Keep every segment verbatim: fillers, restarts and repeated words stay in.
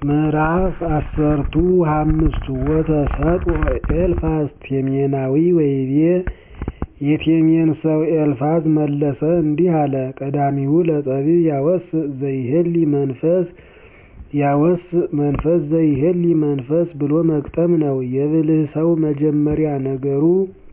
ምዕራፍ አሰርቱ ወአምስቱ ወተሰጥኦ ኤልፋዝ ቴሜናዊ ወይቤ የቴሜን ሰው ኤልፋዝ መለሰ እንዲህ አለ። ቀዳሚሁ ለጠቢብ ያወስእ ዘይሄሊ መንፈስ ያወስእ መንፈስ ዘይሄሊ መንፈስ ብሎ መግጠም ነው። የብልህ ሰው መጀመሪያ ነገሩ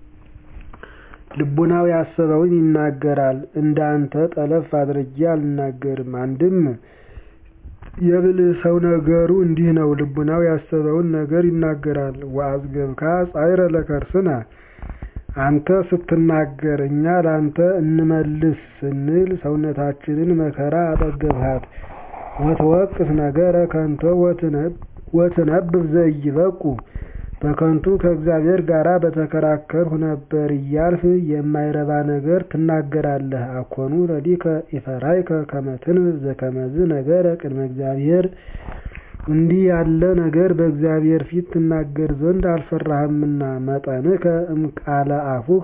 ልቡናው ያሰበውን ይናገራል። እንዳንተ ጠለፍ አድርጌ አልናገርም። አንድም የብልህ ሰው ነገሩ እንዲህ ነው፣ ልቡናው ያሰበውን ነገር ይናገራል። ወአዝገብካ ጻዕረ ለከርስነ አንተ ስትናገር እኛ ላንተ እንመልስ ስንል ሰውነታችንን መከራ አጠገብሃት። ወትወቅስ ነገረ ከንቶ ወትነብብ ዘኢይበቁ በከንቱ ከእግዚአብሔር ጋር በተከራከርሁ ነበር እያልህ የማይረባ ነገር ትናገራለህ። አኮኑ ረዲከ ኢፈራይከ ከመ ትንብብ ዘከመዝ ነገረ ቅድመ እግዚአብሔር እንዲህ ያለ ነገር በእግዚአብሔር ፊት ትናገር ዘንድ አልፈራህምና። መጠንከ እምቃለ አፉከ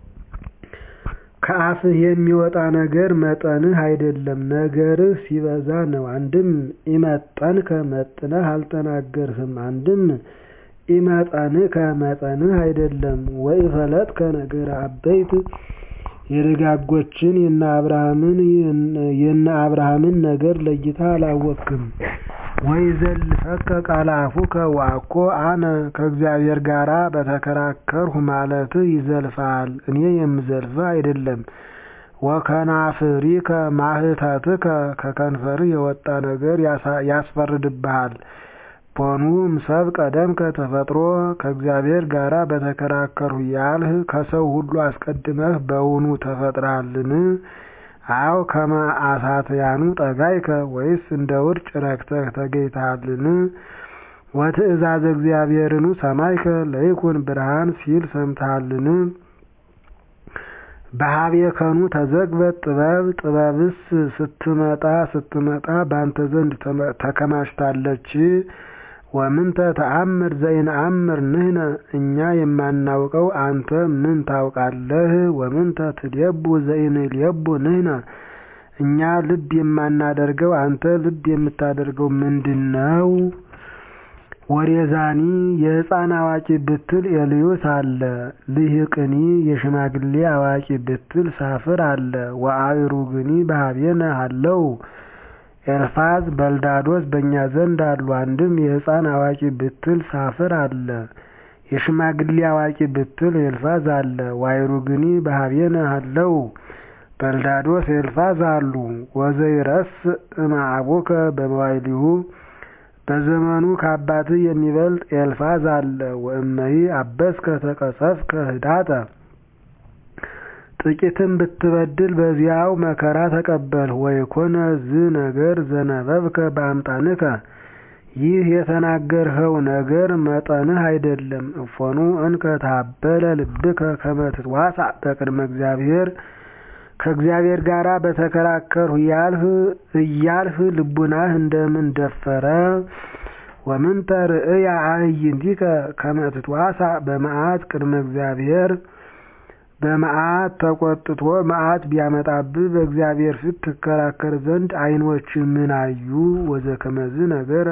ከአፍህ የሚወጣ ነገር መጠንህ አይደለም፣ ነገርህ ሲበዛ ነው። አንድም ኢመጠንከ መጥነህ አልተናገርህም። አንድም ኢመጠንከ መጠንህ አይደለም። ወኢፈለጥከ ነገረ አበይት የደጋጎችን የነ አብርሃምን የነ አብርሃምን ነገር ለይተህ አላወቅህም። ወይዘልፈከ ቃለ አፉከ ወአኮ አነ ከእግዚአብሔር ጋር በተከራከርሁ ማለትህ ይዘልፍሃል፣ እኔ የምዘልፍህ አይደለም። ወከናፍሪከ ማህተትከ ከከንፈርህ የወጣ ነገር ያስፈርድብሃል። ቦኑ እምሰብ ቀደምከ ተፈጥሮ ከእግዚአብሔር ጋር በተከራከርሁ ያልህ ከሰው ሁሉ አስቀድመህ በውኑ ተፈጥረሃልን? አው ከመ አሳትያኑ ጠጋይከ ወይስ እንደ ውርጭ ረክተህ ተገኝተሃልን? ወትእዛዘ እግዚአብሔርኑ ሰማይከ ለይኩን ብርሃን ሲል ሰምተሃልን? በሀቤከኑ ተዘግበት ጥበብ ጥበብስ ስትመጣ ስትመጣ ባንተ ዘንድ ተከማችታለች። ወምንተ ተአምር ዘይነአምር ንሕነ እኛ የማናውቀው አንተ ምን ታውቃለህ? ወምንተ ትዴቡ ዘይንዴቡ ንሕነ እኛ ልብ የማናደርገው አንተ ልብ የምታደርገው ምንድነው? ወሬዛኒ የሕፃን አዋቂ ብትል ኤልዩስ አለ። ልሂቅኒ የሽማግሌ አዋቂ ብትል ሳፍር አለ። ወአእሩግኒ በሀቤነ አለው። ኤልፋዝ በልዳዶስ በእኛ ዘንድ አሉ። አንድም የሕፃን አዋቂ ብትል ሳፍር አለ። የሽማግሌ አዋቂ ብትል ኤልፋዝ አለ። ወአእሩግኒ በሀቤነ አለው። በልዳዶስ ኤልፋዝ አሉ። ወዘይረስእ እምአቡከ በመዋዕሊሁ በዘመኑ ከአባትህ የሚበልጥ ኤልፋዝ አለ። ወእመሂ አበስከ ተቀሰፍከ ህዳጠ ጥቂትም ብትበድል በዚያው መከራ ተቀበልህ። ወይኮነ ዝ ነገር ዘነበብከ በአምጣንከ ይህ የተናገርኸው ነገር መጠንህ አይደለም። እፎኑ እንከ ታበለ ልብከ ከመ ትትዋሳእ በቅድመ እግዚአብሔር ከእግዚአብሔር ጋር በተከራከርሁ ያልህ እያልህ ልቡናህ እንደምን ደፈረ? ወምንተ ርእያ አዕይንቲከ ከመ ትትዋሳእ በመዓት ቅድመ እግዚአብሔር በመዓት ተቆጥቶ መዓት ቢያመጣብህ በእግዚአብሔር ፊት ትከራከር ዘንድ ዓይኖች ምን አዩ? ወዘከመዝ ነገረ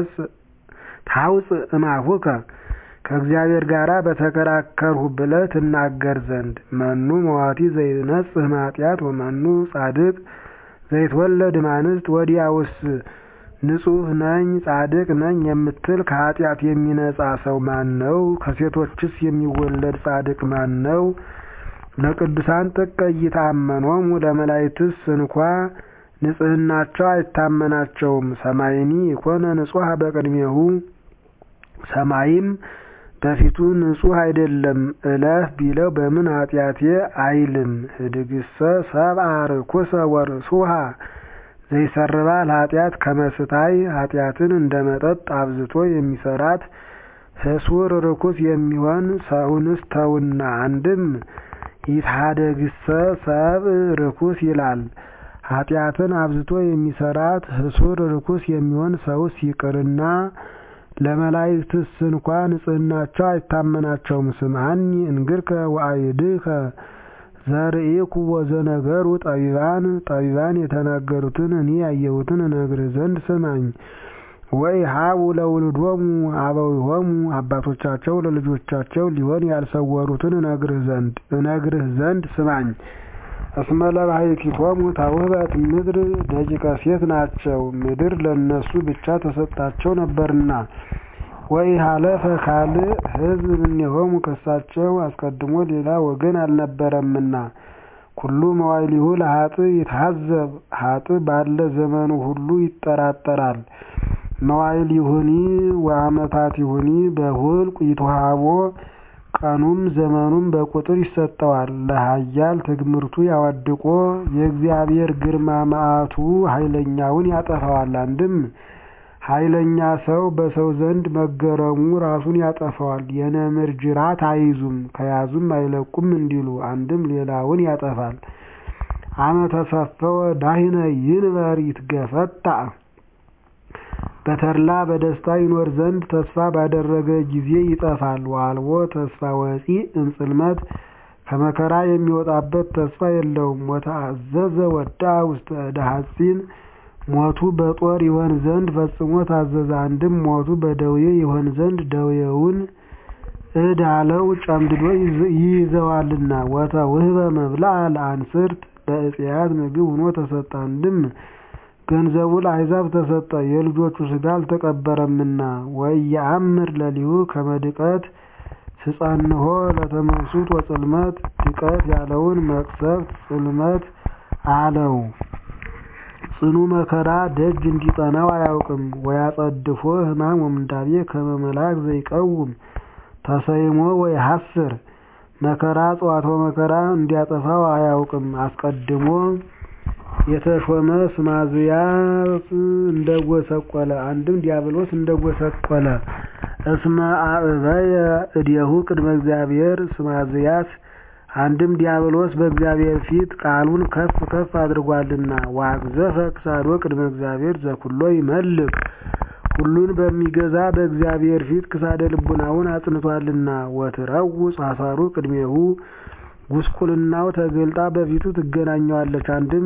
ታውፅእ እምአፉከ ከእግዚአብሔር ጋር በተከራከርሁ ብለህ ትናገር ዘንድ። መኑ መዋቲ ዘይነጽህ እምኃጢአት ወመኑ ጻድቅ ዘይትወለድ እምአንስት ወዲያውስ ንጹሕ ነኝ ጻድቅ ነኝ የምትል ከኃጢአት የሚነጻ ሰው ማን ነው? ከሴቶችስ የሚወለድ ጻድቅ ማን ነው? ለቅዱሳን ጥቀ ኢይታመኖሙ ለመላእክትስ እንኳ ንጽሕናቸው አይታመናቸውም። ሰማይኒ ይኮነ ንጹሐ በቅድሜሁ ሰማይም በፊቱ ንጹሕ አይደለም። እለፍ ቢለው በምን ኃጢአቴ አይልም። ህድግሰ ሰብአ ርኩሰ ወርሱሃ ዘይሰርባ ለኃጢአት ከመስታይ ኃጢአትን እንደ መጠጥ አብዝቶ የሚሰራት ህሱር ርኩስ የሚሆን ሰውንስ ተውና። አንድም ይትሃደግሰ ሰብ ርኩስ ይላል። ኃጢአትን አብዝቶ የሚሰራት ህሱር ርኩስ የሚሆን ሰውስ ይቅርና ለመላእክትስ እንኳ ንጽሕናቸው አይታመናቸውም። ስምዐኒ እንግርከ ወአይድከ ዘርኢኩ ወዘነገሩ ጠቢባን ጠቢባን የተናገሩትን እኔ ያየሁትን እነግርህ ዘንድ ስማኝ። ወኢሃቡ ለውሉዶሙ አበዊሆሙ አባቶቻቸው ለልጆቻቸው ሊሆን ያልሰወሩትን እነግርህ ዘንድ እነግርህ ዘንድ ስማኝ። እስመ ለባሕቲቶሙ ተውህበት ምድር ደቂቀ ሴት ናቸው፣ ምድር ለነሱ ብቻ ተሰጣቸው ነበርና። ወኢሃለፈ ካልእ ሕዝብ እምኔሆሙ ከሳቸው አስቀድሞ ሌላ ወገን አልነበረምና። ኩሉ መዋዕሊሁ ለኃጥእ ይትሐዘብ ኃጥእ ባለ ዘመኑ ሁሉ ይጠራጠራል። መዋዕሊሁኒ ወአመታቲሁኒ በሁልቁ ይትወሃቦ ቀኑም ዘመኑም በቁጥር ይሰጠዋል። ለኃያል ትዕግምርቱ ያወድቆ የእግዚአብሔር ግርማ መዓቱ ኃይለኛውን ያጠፋዋል። አንድም ኃይለኛ ሰው በሰው ዘንድ መገረሙ ራሱን ያጠፋዋል። የነምር ጅራት አይዙም ከያዙም አይለቁም እንዲሉ አንድም ሌላውን ያጠፋል። አመተሰፈወ ዳሂነ ይንበር ይትገፈታ በተድላ በደስታ ይኖር ዘንድ ተስፋ ባደረገ ጊዜ ይጠፋል። ወአልቦ ተስፋ ወፂእ እምጽልመት ከመከራ የሚወጣበት ተስፋ የለውም። ወተአዘዘ ወዳአ ውስተ እደ ሐጺን ሞቱ በጦር ይሆን ዘንድ ፈጽሞ ታዘዘ። አንድም ሞቱ በደዌ ይሆን ዘንድ ደዌውን እድ አለው ጨምድዶ ይይዘዋልና። ወተውህበ መብልዐ ለአንስርት ለዕፄያት ምግብ ሆኖ ተሰጠ። አንድም ገንዘቡ ለአሕዛብ ተሰጠ፣ የልጆቹ ሥጋ አልተቀበረምና። ወኢየአምር ለሊሁ ከመ ድቀት ትጸንሖ ለተመንሱት ወጽልመት ድቀት ያለውን መቅሰፍት ጽልመት አለው። ጽኑ መከራ ደጅ እንዲጠናው አያውቅም። ወያጸድፎ ሕማም ወምንዳቤ ከመ መልአክ ዘይቀውም ተሰይሞ ወይሐስር መከራ ጽዋቶ መከራ እንዲያጠፋው አያውቅም። አስቀድሞ የተሾመ ስማዝያስ እንደጎሰቆለ አንድም ዲያብሎስ እንደጎሰቆለ። እስመ አዕበየ እዴሁ ቅድመ እግዚአብሔር ስማዝያስ አንድም ዲያብሎስ በእግዚአብሔር ፊት ቃሉን ከፍ ከፍ አድርጓልና። ወአግዘፈ ክሳዶ ቅድመ እግዚአብሔር ዘኩሎ ይመልክ ሁሉን በሚገዛ በእግዚአብሔር ፊት ክሳደ ልቡናውን አጽንቷልና። ወትረውጽ አሳሩ ቅድሜሁ ጉስቁልናው ተገልጣ በፊቱ ትገናኘዋለች። አንድም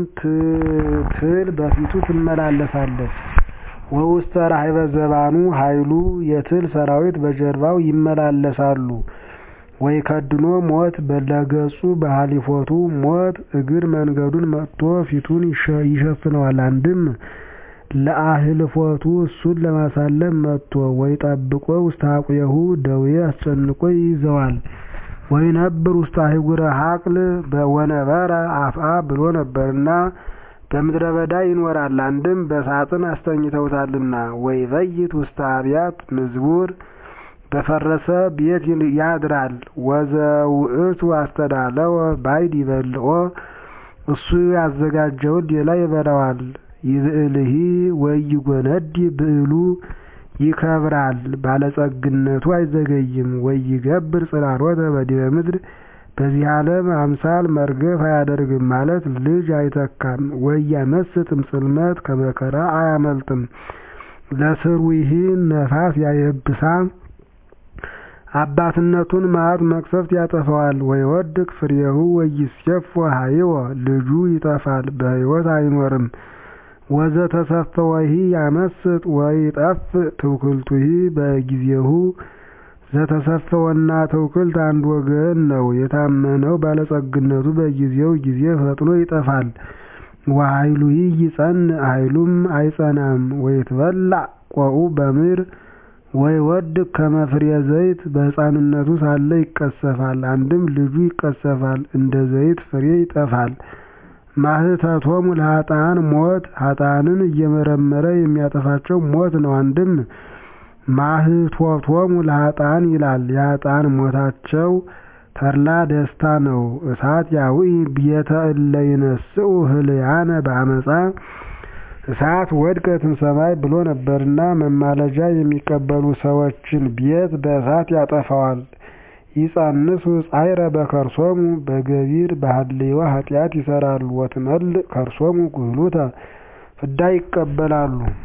ትል በፊቱ ትመላለሳለች። ወውስተ ራሕበ ዘባኑ ኃይሉ የትል ሰራዊት በጀርባው ይመላለሳሉ። ወይከድኖ ሞት በለገጹ በሃሊፎቱ ሞት እግር መንገዱን መጥቶ ፊቱን ይሸፍነዋል። አንድም ለአህልፎቱ እሱን ለማሳለም መጥቶ ወይጠብቆ ውስተ አቁየሁ ደዌ አስጨንቆ ይይዘዋል። ወይነብር ውስተ አህጉረ ሀቅል ወነበረ አፍአ ብሎ ነበርና በምድረ በዳ ይኖራል። አንድም በሳጥን አስተኝተውታልና። ወይበይት ውስተ አብያት ምዝቡር በፈረሰ ቤት ያድራል። ወዘውእቱ አስተዳለወ ባዕድ ይበልዖ እሱ ያዘጋጀውን ሌላ ይበላዋል። ይብዕልሂ ወይጎነዲ ብዕሉ ይከብራል ባለጸግነቱ አይዘገይም። ወይገብር ጽላሎተ በዲበ ምድር በዚህ ዓለም አምሳል መርገፍ አያደርግም ማለት ልጅ አይተካም። ወያመስጥም ጽልመት ከመከራ አያመልጥም። ለስሩይሂ ነፋስ ያየብሳ አባትነቱን መዓት መቅሰፍት ያጠፋዋል። ወይወድቅ ፍሬሁ ወይሴፎ ሀይወ ልጁ ይጠፋል በሕይወት አይኖርም። ወዘተሰፈወሂ ያመስጥ ወይጠፍእ ትውክልቱሂ በጊዜሁ ዘተሰፈወና ትውክልት አንድ ወገን ነው። የታመነው ባለጸግነቱ በጊዜው ጊዜ ፈጥኖ ይጠፋል። ወኃይሉሂ ይጸንዕ ኃይሉም አይጸናም። ወይትበላዕ ቆኡ በምድር ወይወድቅ ከመ ፍሬ ዘይት በሕፃንነቱ ሳለ ይቀሰፋል። አንድም ልጁ ይቀሰፋል እንደ ዘይት ፍሬ ይጠፋል። ማህተቶሙ ለኃጥአን ሞት ኃጥአንን እየመረመረ የሚያጠፋቸው ሞት ነው። አንድም ማህቶቶሙ ለኃጥአን ይላል። የኃጥአን ሞታቸው ተድላ ደስታ ነው። እሳት ያውኢ ቤተ እለ ይነስኡ ህልያነ በአመፃ እሳት ወድቀትም ሰማይ ብሎ ነበርና መማለጃ የሚቀበሉ ሰዎችን ቤት በእሳት ያጠፋዋል። ይጸንሱ ጻይረ በከርሶሙ በገቢር በሐልዮ ኃጢአት ይሰራሉ። ወትመልእ ከርሶሙ ጉህሉተ ፍዳ ይቀበላሉ።